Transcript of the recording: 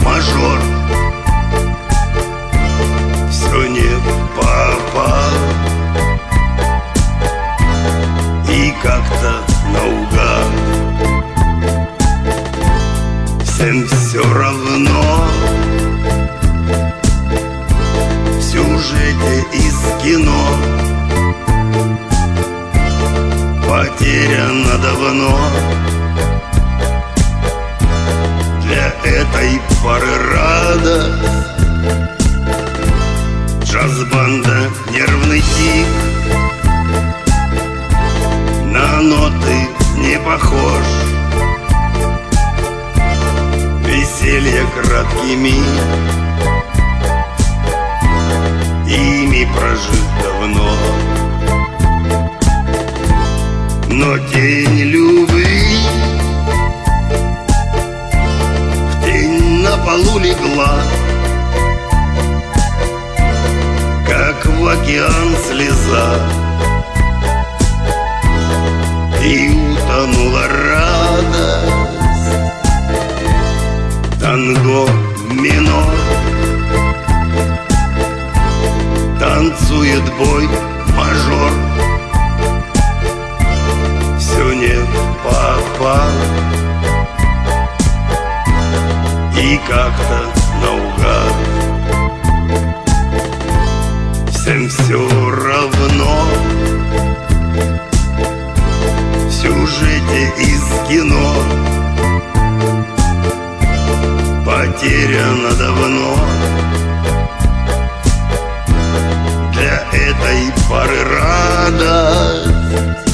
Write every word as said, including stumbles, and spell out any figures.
мажор. Все не попал и как-то наугад. Всем все равно в сюжете из кино потеряно давно. Для этой пары радость джаз-банда, нервный тик, на ноты не похож. Веселье краткий миг, ими прожит давно. Но тень любви в тень на полу легла, как в океан слеза, и утонула радость. Танго минор, танцует бой мажор. Все не попал и как-то наугад. Всем все равно в сюжете из кино потеряно давно. Для этой пары радость